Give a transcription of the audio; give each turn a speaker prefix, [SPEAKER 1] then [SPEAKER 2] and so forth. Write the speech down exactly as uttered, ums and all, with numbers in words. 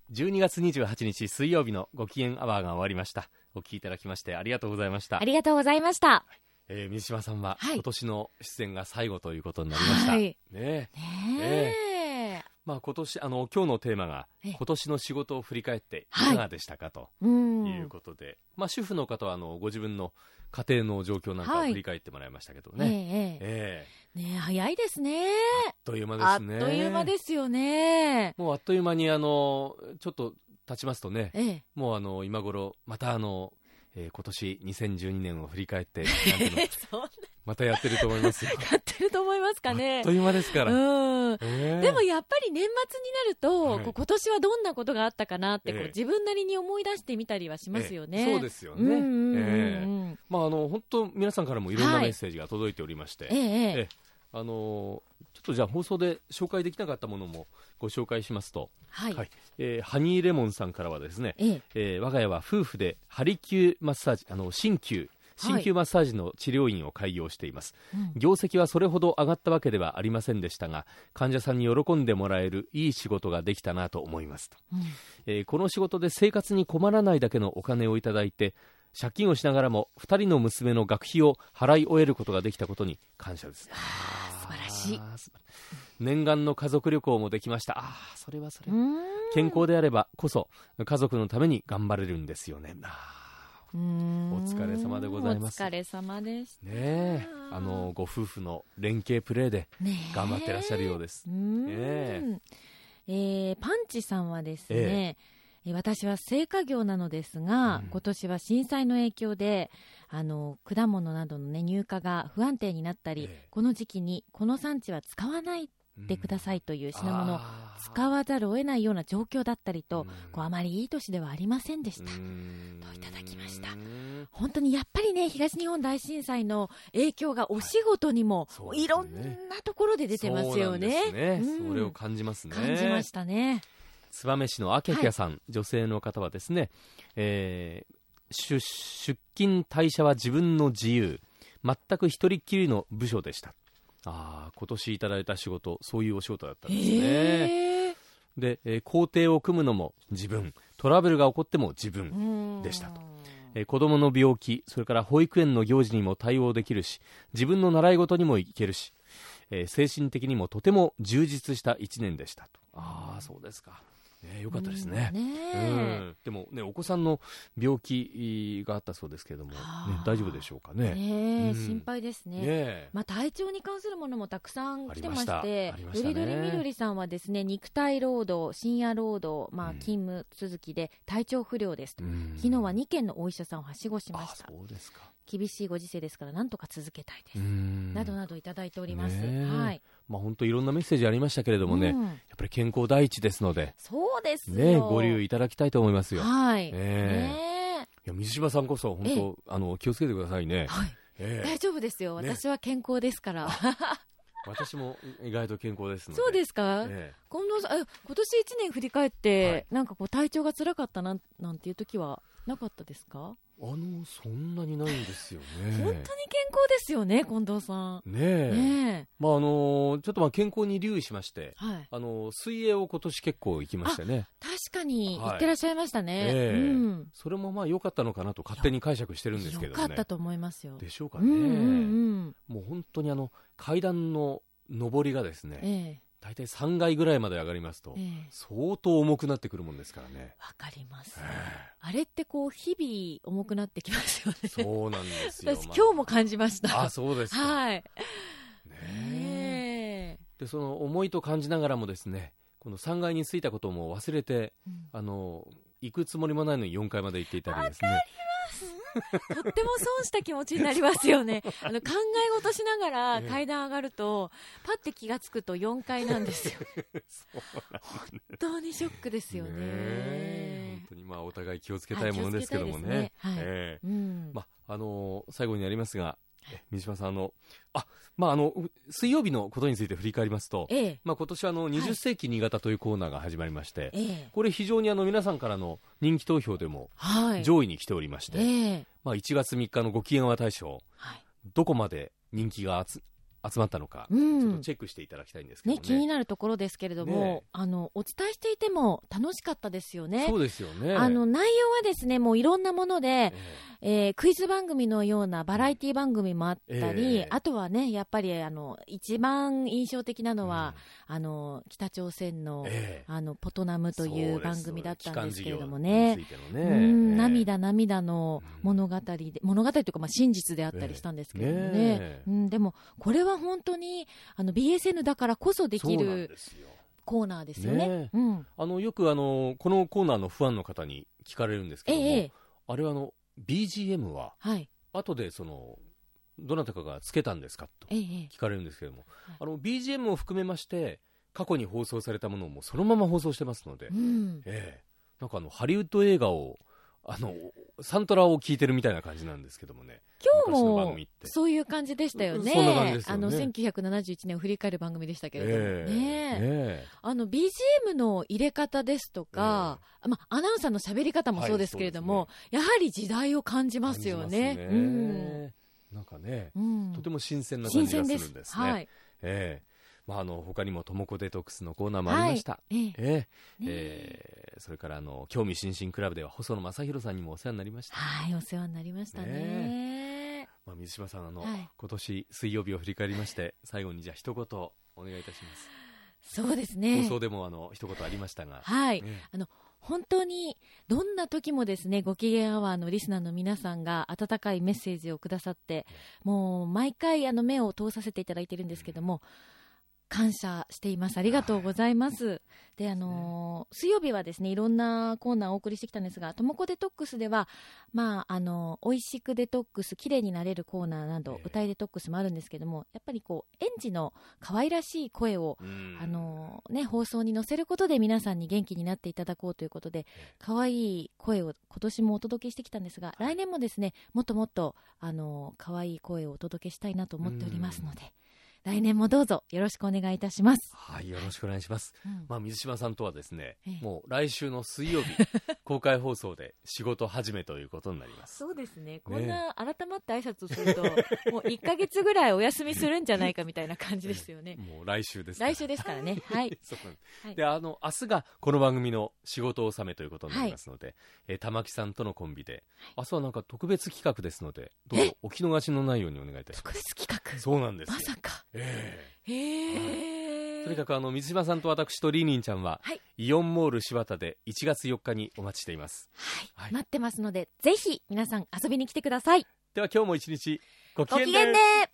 [SPEAKER 1] じゅうにがつにじゅうはちにち水曜日のご機嫌アワーが終わりました。お聞きいただきましてありがとうございました。
[SPEAKER 2] ありがとうございました。
[SPEAKER 1] えー、水島さんは、
[SPEAKER 2] はい、
[SPEAKER 1] 今年の出演が最後ということになりました、
[SPEAKER 2] はい、
[SPEAKER 1] ねえ、
[SPEAKER 2] ね
[SPEAKER 1] えーまあ、今年あの今日のテーマが今年の仕事を振り返っていかがでしたか、はい、ということで、まあ、主婦の方はあのご自分の家庭の状況なんかを振り返ってもらいましたけどね、はい、えー
[SPEAKER 2] えー、ねえ早いですね。
[SPEAKER 1] あっという間ですね。
[SPEAKER 2] あっという間ですよね。
[SPEAKER 1] もうあっという間にあのちょっと経ちますとね、
[SPEAKER 2] えー、
[SPEAKER 1] もうあの今頃またあのえー、今年にせんじゅうにねんを振り返ってなんていうの
[SPEAKER 2] そんな
[SPEAKER 1] またやってると思いますよ。
[SPEAKER 2] やってると思いますかね。
[SPEAKER 1] あっという間ですから、
[SPEAKER 2] うん、
[SPEAKER 1] えー、
[SPEAKER 2] でもやっぱり年末になると、はい、こう今年はどんなことがあったかなってこう、えー、自分なりに思い出してみたりはしますよね、
[SPEAKER 1] えー、そうですよね、うんうんうんうん、えーまあ、あの本当皆さんからもいろんなメッセージが届いておりまして、はい、えーえーあのちょっとじゃあ放送で紹介できなかったものもご紹介しますと、
[SPEAKER 2] はいはい、
[SPEAKER 1] えー、ハニーレモンさんからはですね、
[SPEAKER 2] ええ
[SPEAKER 1] えー、我が家は夫婦でハリキューマッサージあの鍼灸鍼灸マッサージの治療院を開業しています、はい、業績はそれほど上がったわけではありませんでしたが、患者さんに喜んでもらえるいい仕事ができたなと思いますと、うんえー、この仕事で生活に困らないだけのお金をいただいて借金をしながらもふたりの娘の学費を払い終えることができたことに感謝です。
[SPEAKER 2] 素晴らしい。
[SPEAKER 1] 念願の家族旅行もできました。ああ、それはそれ健康であればこそ家族のために頑張れるんですよね。あうーんお疲れ様でございます。
[SPEAKER 2] お疲れ様でした、
[SPEAKER 1] ね、あのご夫婦の連携プレーで頑張ってらっしゃるようです、ね
[SPEAKER 2] ええー、パンチさんはですね、えー私は製菓業なのですが、うん、今年は震災の影響であの果物などの、ね、入荷が不安定になったり、えー、この時期にこの産地は使わないでくださいという品物を使わざるを得ないような状況だったりと、こうあまりいい年ではありませんでしたといただきました。本当にやっぱりね、東日本大震災の影響がお仕事にも、はい、いろんなところで出てますよね。
[SPEAKER 1] そうなんですね、うん、それを感じますね。
[SPEAKER 2] 感じましたね。
[SPEAKER 1] 燕市のあきゃきゃさん、はい、女性の方はですね、えー、出, 出勤退社は自分の自由、全く一人っきりの部署でした。あ今年いただいた仕事、そういうお仕事だったんですね、えー、で、えー、工程を組むのも自分、トラブルが起こっても自分でしたと、えー、子供の病気、それから保育園の行事にも対応できるし、自分の習い事にも行けるし、えー、精神的にもとても充実したいちねんでしたと。あそうですか、ね、よかったですね、うん、でもね、お子さんの病気があったそうですけれども、ね、大丈夫でしょうかね。
[SPEAKER 2] ね、
[SPEAKER 1] うん、
[SPEAKER 2] 心配ですね。
[SPEAKER 1] ね、
[SPEAKER 2] まあ、体調に関するものもたくさん来てまして、
[SPEAKER 1] よ
[SPEAKER 2] りどりみどりさんはですね、肉体労働、深夜労働、まあ、勤務続きで体調不良ですと、うん、昨日はにけんのお医者さんをはしごしました。
[SPEAKER 1] そうですか。
[SPEAKER 2] 厳しいご時世ですからなんとか続けたいですなどなどいただいております、はい。
[SPEAKER 1] まあ、本当いろんなメッセージありましたけれどもね、うん、やっぱり健康第一ですので、
[SPEAKER 2] そうですよ、
[SPEAKER 1] ね、ご留意いただきたいと思いますよ、
[SPEAKER 2] はい、
[SPEAKER 1] ねね、いや水島さんこそ本当あの気をつけてくださいね、はい、えー、
[SPEAKER 2] 大丈夫ですよ、私は健康ですから、ね
[SPEAKER 1] 私も意外と健康ですので。
[SPEAKER 2] そうですか、えー、近藤さん、今年いちねん振り返って、はい、なんかこう体調が辛かったななんていう時はなかったですか？
[SPEAKER 1] あのそんなにないんですよね。
[SPEAKER 2] 本当に健康ですよね、近藤さん。
[SPEAKER 1] ねえ、
[SPEAKER 2] ねえ、
[SPEAKER 1] まああのー、ちょっとまあ健康に留意しまして、
[SPEAKER 2] はい、
[SPEAKER 1] あのー、水泳を今年結構行きましたね。
[SPEAKER 2] 確かに行ってらっしゃいましたね、はい、えーうん、
[SPEAKER 1] それもまあ良かったのかなと勝手に解釈してるんですけどね。
[SPEAKER 2] 良かったと思いますよ。
[SPEAKER 1] でしょうかね、
[SPEAKER 2] うんうんうん、
[SPEAKER 1] もう本当にあの階段の上りがですね、えーだいたいさんがいぐらいまで上がりますと、えー、相当重くなってくるもんですからね。
[SPEAKER 2] わかります、えー、あれってこう日々重くなってきますよね。
[SPEAKER 1] そうなんですよ
[SPEAKER 2] 私、まあ、今日も感じました。
[SPEAKER 1] あ、そうですか、はい、ね、でその重いと感じながらもですね、このさんがいに着いたことも忘れて、うん、あの行くつもりもないのによんかいまで行っていたりですね。
[SPEAKER 2] わかりますとっても損した気持ちになりますよね。あの考え事しながら階段上がると、ええ、パッて気がつくとよんかいなんですよ。
[SPEAKER 1] そうなん
[SPEAKER 2] 本当にショックですよ ね,
[SPEAKER 1] ね本当にまあお互い気をつけたいものですけどもね、はい、えーうんまあのー、最後になりますが、水島さん、あのあ、まあ、あの水曜日のことについて振り返りますと、ええまあ、今年あのにじゅっせいき新潟というコーナーが始まりまして、はい、これ非常にあの皆さんからの人気投票でも上位に来ておりまして、はいえまあ、いちがつみっかのご機嫌は大賞、はい、どこまで人気が集まったのか、
[SPEAKER 2] うん、
[SPEAKER 1] ちょっとチェックしていただきたいんですけどね、
[SPEAKER 2] ね、気になるところですけれども、ね、あのお伝えしていても楽しかったですよね。
[SPEAKER 1] そうですよね。
[SPEAKER 2] あの内容はですね、もういろんなもので、えーえー、クイズ番組のようなバラエティ番組もあったり、えー、あとはね、やっぱりあの一番印象的なのは、うん、あの北朝鮮の、えー、あのポトナムという番組だったんですけれどもね、ね、うん、涙涙の物語で、うん、物語というか、まあ、真実であったりしたんですけれどもね、ね、うん、でもこれは本当にあの ビーエスエヌ だからこそできるコーナーですよね。ね、うん、
[SPEAKER 1] あのよくあのこのコーナーのファンの方に聞かれるんですけども、ええ、あれはあの ビージーエム は、はい、後でそのどなたかがつけたんですかと聞かれるんですけども、ええ、あの ビージーエム を含めまして過去に放送されたものをもうそのまま放送してますので、うん、ええ、なんかあのハリウッド映画をあのサントラを聴いてるみたいな感じなんですけどもね、
[SPEAKER 2] 今日もそういう感じでしたよね。
[SPEAKER 1] そんな感じですよね。
[SPEAKER 2] あのせんきゅうひゃくななじゅういちねんを振り返る番組でしたけれども、えー、ね
[SPEAKER 1] え
[SPEAKER 2] ー、あの ビージーエム の入れ方ですとか、えーま、アナウンサーの喋り方もそうですけれども、はい、ね、やはり時代を感じますよね。
[SPEAKER 1] ね、うん、なんかね、うん、とても新鮮な感じがするんですね。はい、えーまあ、あの他にもトモコデトックスのコーナーもありました、はい、えーえー、それからあの興味津々クラブでは細野正弘さんにもお世話になりました。
[SPEAKER 2] はい、お世話になりましたね。ね、
[SPEAKER 1] まあ、水島さん、あの、はい、今年水曜日を振り返りまして最後にじゃあ一言お願いいたします。
[SPEAKER 2] そうですね、
[SPEAKER 1] 放送でもあの一言ありましたが、
[SPEAKER 2] はい、ね、あの本当にどんな時もですね、ご機嫌アワーのリスナーの皆さんが温かいメッセージをくださって、もう毎回あの目を通させていただいているんですけども、感謝しています。ありがとうございます。はい、で、あのー、水曜日はですね、いろんなコーナーをお送りしてきたんですが、ともこデトックスでは、まあ、あのー、美味しくデトックス、きれいになれるコーナーなど、歌いデトックスもあるんですけども、やっぱりこう、園児の可愛らしい声を、あのー、ね、放送に載せることで皆さんに元気になっていただこうということで、可愛い声を今年もお届けしてきたんですが、来年もですね、もっともっと、あのー、可愛い声をお届けしたいなと思っておりますので、来年もどうぞよろしくお願いいたします。
[SPEAKER 1] はい、よろしくお願いします。うん、まあ、水島さんとはですね、ええ、もう来週の水曜日公開放送で仕事始めということになります。
[SPEAKER 2] そうですね、こんな改まって挨拶をすると、ね、もういっかげつぐらいお休みするんじゃないかみたいな感じですよね。
[SPEAKER 1] もう来週です
[SPEAKER 2] から来週ですからね。はい
[SPEAKER 1] そうで、あの明日がこの番組の仕事納めということになりますので、はい、えー、玉木さんとのコンビで、明日はなんか特別企画ですので、どうぞお聞き逃しのないようにお願いいたします。
[SPEAKER 2] 特別企画、
[SPEAKER 1] そうなんですよ。
[SPEAKER 2] まさか、
[SPEAKER 1] えー
[SPEAKER 2] へ
[SPEAKER 1] ー、とにかくあの水島さんと私とリーニンちゃんは、はい、イオンモール柴田でいちがつよっかにお待ちしています。
[SPEAKER 2] はい、はい、待ってますので、ぜひ皆さん遊びに来てください。
[SPEAKER 1] では今日も一日ご機嫌で。
[SPEAKER 2] ご機嫌で。